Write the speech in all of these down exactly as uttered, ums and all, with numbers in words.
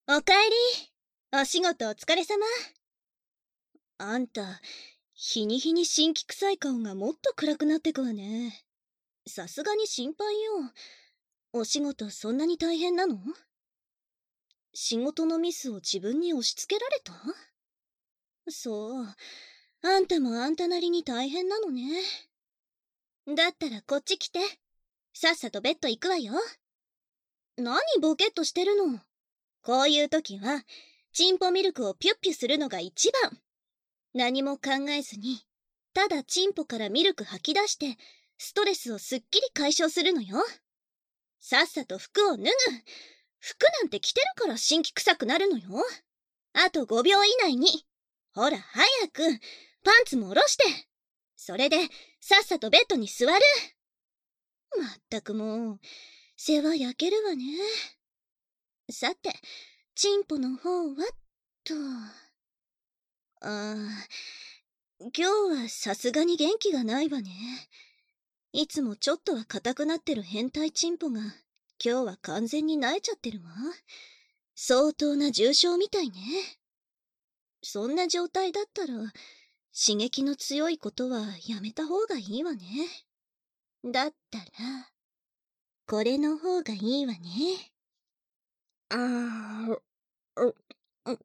おかえり。お仕事お疲れ様。あんた、日に日に辛気臭い顔がもっと暗くなってくわね。さすがに心配よ。お仕事そんなに大変なの？仕事のミスを自分に押し付けられた？そう。あんたもあんたなりに大変なのね。だったらこっち来て。さっさとベッド行くわよ。何ボケっとしてるの？こういう時は、チンポミルクをピュッピュするのが一番。何も考えずに、ただチンポからミルク吐き出して、ストレスをすっきり解消するのよ。さっさと服を脱ぐ。服なんて着てるから辛気臭くなるのよ。あとごびょう以内に。ほら、早く。パンツも下ろして。それで、さっさとベッドに座る。まったくもう、世話焼けるわね。さて、チンポの方は、と。ああ、今日はさすがに元気がないわね。いつもちょっとは硬くなってる変態チンポが、今日は完全に萎えちゃってるわ。相当な重傷みたいね。そんな状態だったら、刺激の強いことはやめた方がいいわね。だったら、これの方がいいわね。あー、う、う、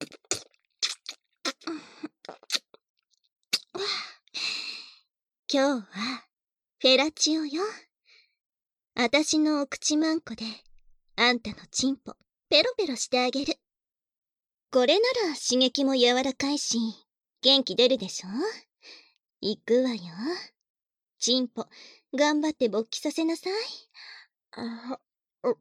今日は、フェラチオよ。あたしのお口まんこで、あんたのチンポ、ペロペロしてあげる。これなら刺激も柔らかいし、元気出るでしょ？行くわよ。チンポ、頑張って勃起させなさい。あ、う、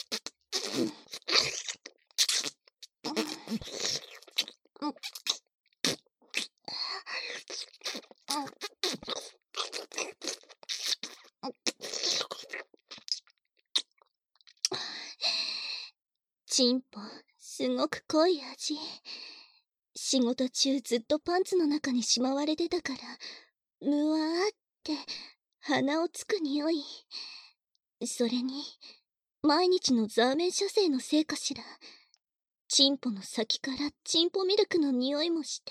チンポ、すごく濃い味。仕事中ずっとパンツの中にしまわれてたから、むわーって鼻をつく匂い。それに、毎日のザーメン射精のせいかしら。チンポの先からチンポミルクの匂いもして、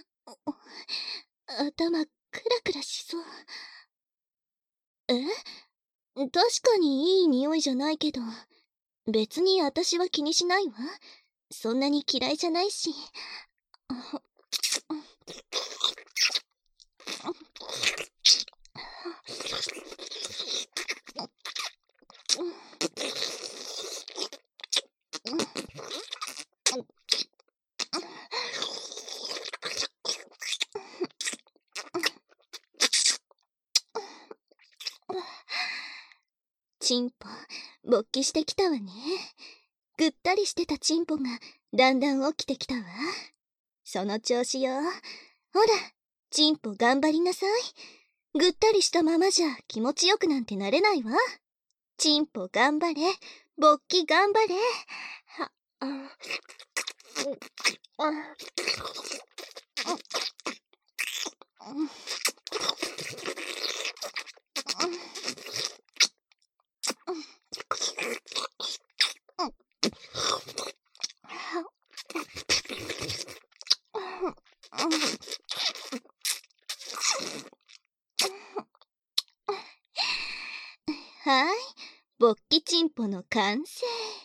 頭クラクラしそう。え？確かにいい匂いじゃないけど、別に私は気にしないわ。そんなに嫌いじゃないし。チンポ、勃起してきたわね。ぐったりしてたチンポがだんだん起きてきたわ。その調子よ。ほら、チンポ頑張りなさい。ぐったりしたままじゃ気持ちよくなんてなれないわ。チンポ頑張れ。勃起頑張れ。は、あ、あ、あ、はい、勃起チンポの完成。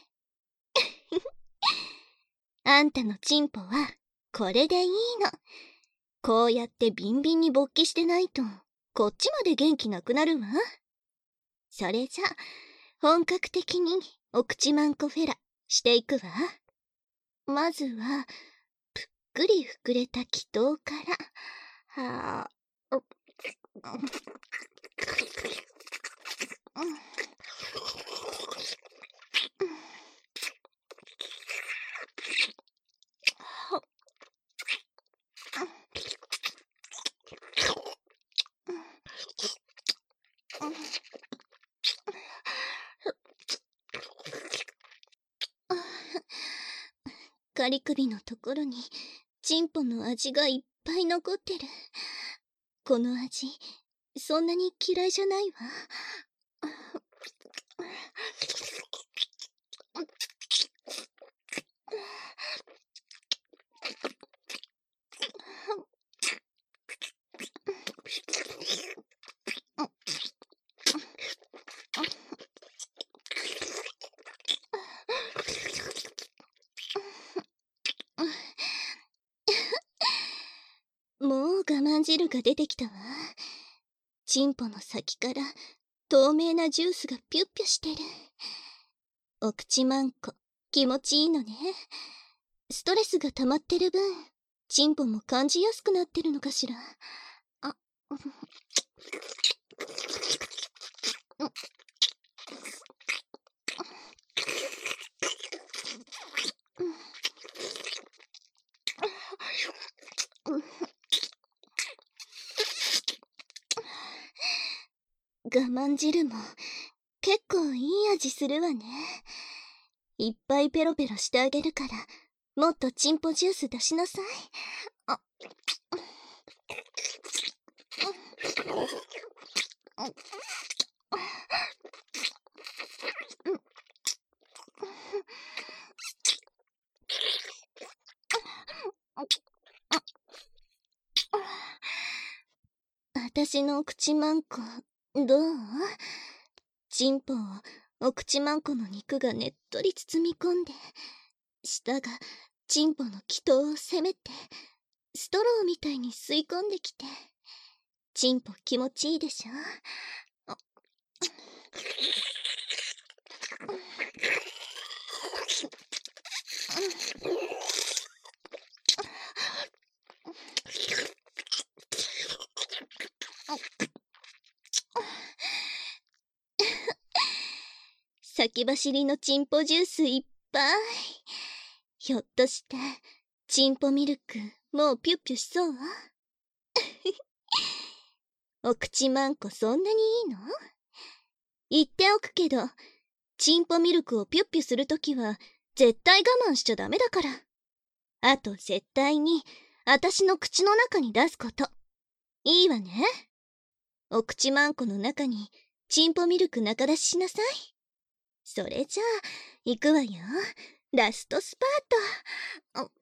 あんたのチンポはこれでいいの。こうやってビンビンに勃起してないと、こっちまで元気なくなるわ。それじゃ、本格的にお口まんこフェラしていくわ。まずは、ぷっくり膨れた気筒から、はあ、う、仮首のところにチンポの味がいっぱい残ってる。この味、そんなに嫌いじゃないわ。 まん汁が出てきたわ。チンポの先から透明なジュースがピュッピュしてる。お口まんこ、気持ちいいのね。ストレスが溜まってる分、チンポも感じやすくなってるのかしら。あ、我慢汁も結構いい味するわね。いっぱいペロペロしてあげるから、もっとチンポジュース出しなさい。あ私のお口まんこ、どう？チンポをお口まんこの肉がねっとり包み込んで、舌がチンポの気筒を攻めて、ストローみたいに吸い込んできて、チンポ気持ちいいでしょ？あ先走りのチンポジュースいっぱい。ひょっとして、チンポミルク、もうピュッピュしそう？お口まんこそんなにいいの？言っておくけど、チンポミルクをピュッピュするときは、絶対我慢しちゃダメだから。あと絶対に、あたしの口の中に出すこと。いいわね。お口まんこの中に、チンポミルク中出ししなさい。それじゃあ、行くわよ。ラストスパート。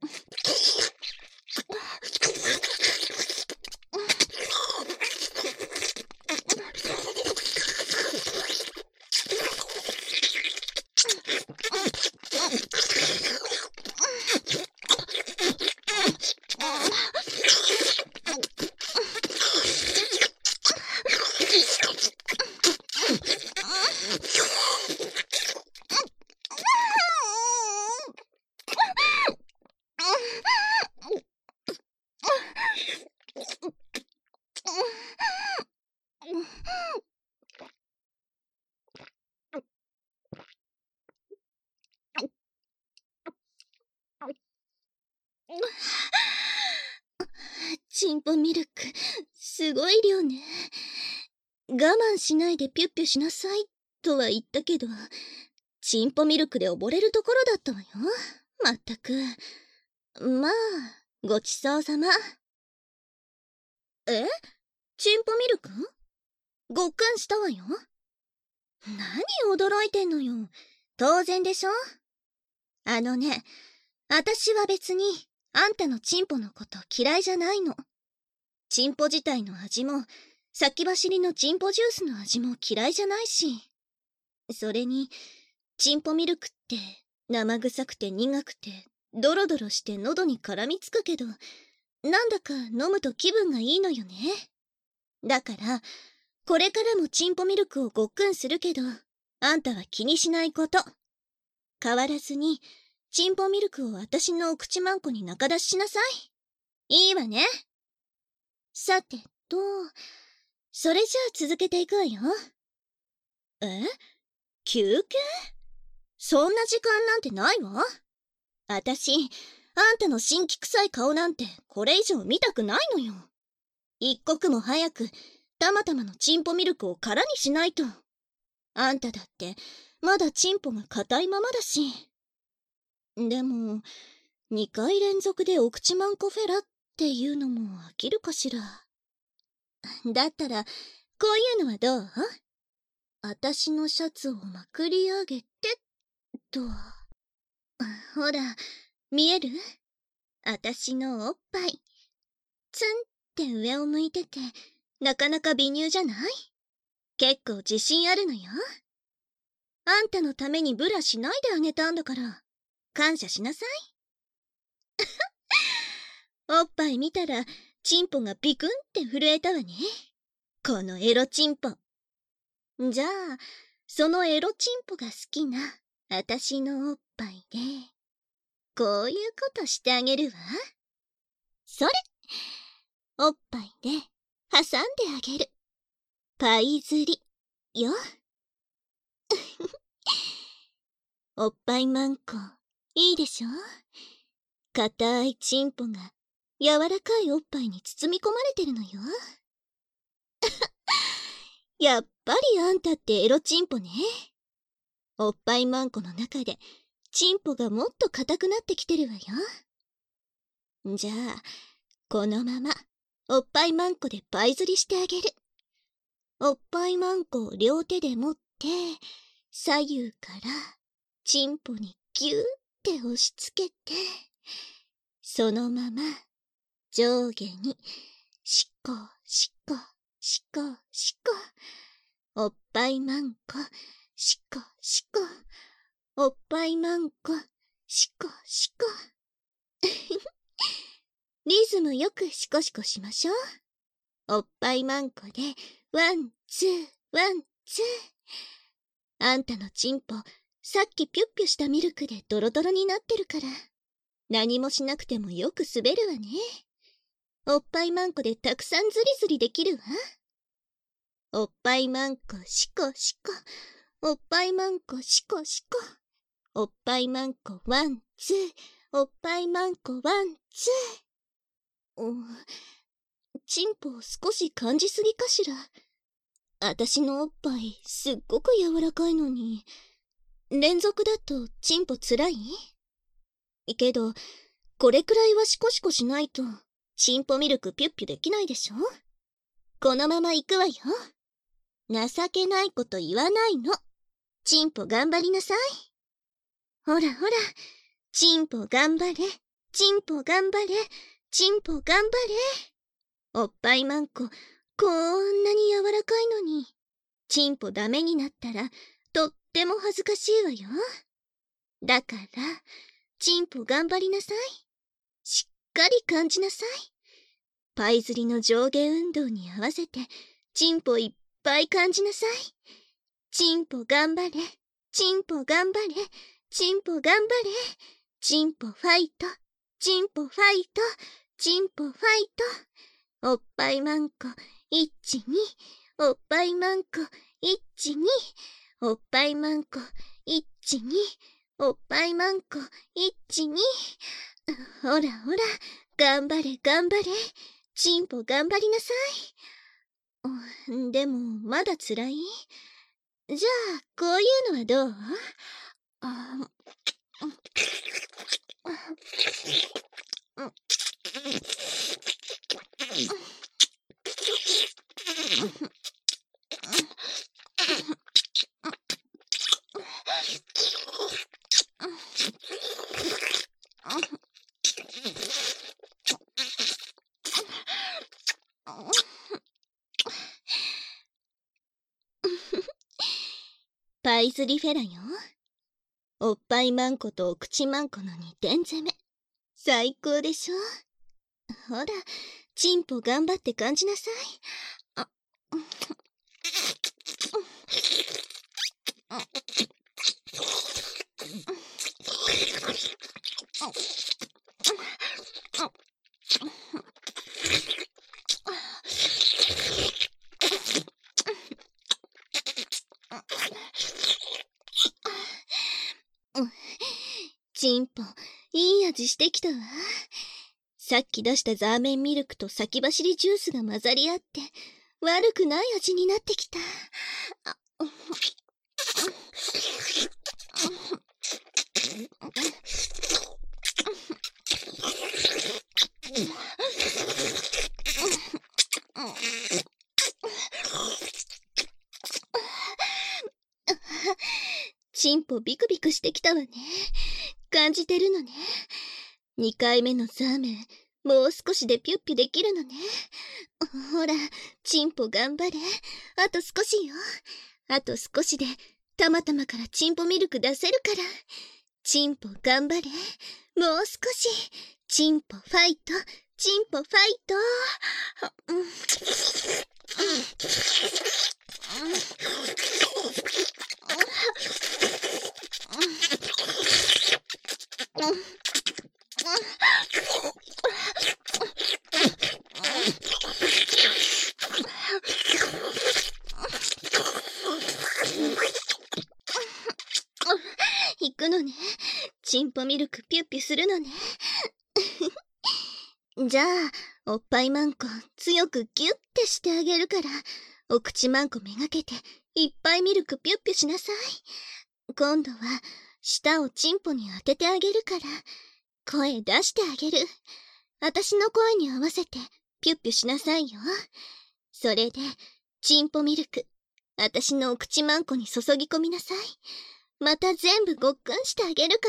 チンポミルク、すごい量ね。我慢しないでピュッピュしなさい、とは言ったけど、チンポミルクで溺れるところだったわよ。まったく。まあ、ごちそうさま。え？チンポミルク？ごっくんしたわよ。何驚いてんのよ。当然でしょ？あのね、あたしは別に、あんたのチンポのこと嫌いじゃないの。チンポ自体の味も、先走りのチンポジュースの味も嫌いじゃないし。それに、チンポミルクって生臭くて苦くて、ドロドロして喉に絡みつくけど、なんだか飲むと気分がいいのよね。だから、これからもチンポミルクをごっくんするけど、あんたは気にしないこと。変わらずに、チンポミルクを私のお口まんこに中出ししなさい。いいわね。さてと、それじゃあ続けていくわよ。え？休憩？そんな時間なんてないわ。あたし、あんたの辛気臭い顔なんてこれ以上見たくないのよ。一刻も早く、たまたまのチンポミルクを空にしないと。あんただって、まだチンポが硬いままだし。でも、二回連続でお口まんこフェラっていうのも飽きるかしら。だったら、こういうのはどう？あたしのシャツをまくり上げて、と。ほら、見える？あたしのおっぱい。ツンって上を向いてて、なかなか美乳じゃない？結構自信あるのよ。あんたのためにブラしないであげたんだから、感謝しなさい。おっぱい見たら、 チンポがビクンって震えたわね。このエロチンポ。じゃあ、そのエロチンポが好きなあたしのおっぱいで、こういうことしてあげるわ。それ！おっぱいで挟んであげる。パイ釣りよ。おっぱいマンコ、いいでしょ？硬いチンポが柔らかいおっぱいに包み込まれてるのよ。やっぱりあんたってエロチンポね。おっぱいマンコの中でチンポがもっと硬くなってきてるわよ。じゃあ、このままおっぱいマンコでパイ釣りしてあげる。おっぱいマンコを両手で持って、左右からチンポにギューって押し付けて、そのまま上下にしこしこしこしこ、おっぱいマンコしこしこ、おっぱいマンコしこしこ。リズムよくシコシコしましょう。おっぱいマンコでワンツーワンツー。あんたのチンポ、さっきピュッピュしたミルクでドロドロになってるから、何もしなくてもよく滑るわね。おっぱいマンコでたくさんズリズリできるわ。おっぱいマンコシコシコ、おっぱいマンコシコシコ、おっぱいマンコワンツー、おっぱいマンコワンツー。お、チンポ少し感じすぎかしら。あたしのおっぱいすっごく柔らかいのに、連続だとチンポつらい？けど、これくらいはシコシコしないと、チンポミルクピュッピュできないでしょ？このまま行くわよ。情けないこと言わないの。チンポ頑張りなさい。ほらほら、チンポ頑張れ、チンポ頑張れ、チンポ頑張れ。おっぱいマンコ、こんなに柔らかいのに、チンポダメになったら、とっても恥ずかしいわよ。だから、チンポ頑張りなさい。しっかり感じなさい。パイ釣りの上下運動に合わせて、チンポいっぱい感じなさい。チンポ頑張れ、チンポ頑張れ、チンポ頑張れ、チンポファイト、チンポファイト、チンポファイト。おっぱいマンコ、いち、に。おっぱいマンコ、いち、に。おっぱいマンコ、いち、に。おっぱいマンコ、いち、に。ほらほら、頑張れ頑張れ。チンポ頑張りなさい。でも、まだつらい？じゃあ、こういうのはどう？あパイ釣りフェラよ。おっぱいマンコとお口マンコの二点攻め。最高でしょ？ほら、チンポ頑張って感じなさい。あチンポ、いい味してきたわ。さっき出したザーメンミルクと先走りジュースが混ざり合って、悪くない味になってきた。あチンポビクビクしてきたわね。感じてるのね。にかいめのザーメン、もう少しでピュッピュできるのね。ほら、チンポ頑張れ。あと少しよ。あと少しで、たまたまからチンポミルク出せるから。チンポ頑張れ。もう少し。チンポファイト。 チンポファイト。うんうん行くのね。チンポミルクピュッピュするのね。じゃあ、おっぱいマンコ強くギュッてしてあげるから、お口マンコめがけていっぱいミルクピュッピュしなさい。今度は舌をチンポに当ててあげるから、声出してあげる。私の声に合わせてピュッピュしなさいよ。それで、チンポミルク、私のお口マンコに注ぎ込みなさい。また全部ごっくんしてあげるから。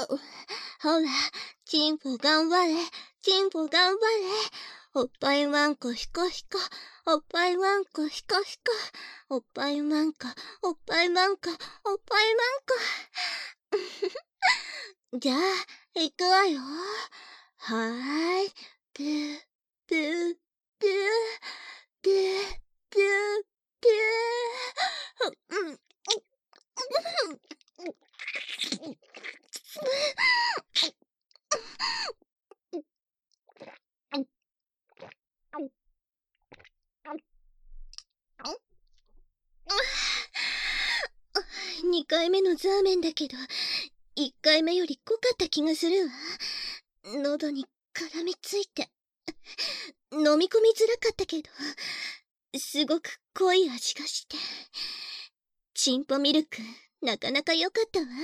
ほら、チンポ頑張れ、チンポ頑張れ。おっぱいマンコひこひこ、おっぱいマンコひこひこ、おっぱいマンコ、おっぱいマンコ、おっぱいマンコ。じゃあ、行くわよ。はーい。ぷー、ぷー、ぷー、ぷー、ぷー、ぷー。うん。にかいめのザーメンだけど、いっかいめより濃かった気がするわ。喉に絡みついて。飲み込みづらかったけど、すごく濃い味がして。チンポミルク、なかなか良かったわ。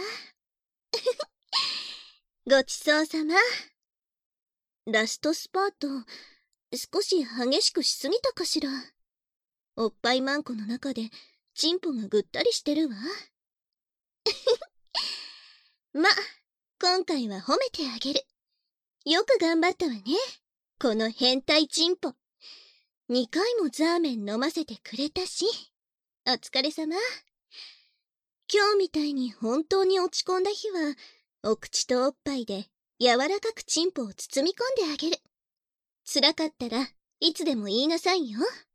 ごちそうさま。ラストスパート、少し激しくしすぎたかしら。おっぱいマンコの中で、チンポがぐったりしてるわ。ま、今回は褒めてあげる。よく頑張ったわね。この変態チンポ。にかいもザーメン飲ませてくれたし。お疲れ様。今日みたいに本当に落ち込んだ日は、お口とおっぱいで柔らかくチンポを包み込んであげる。辛かったらいつでも言いなさいよ。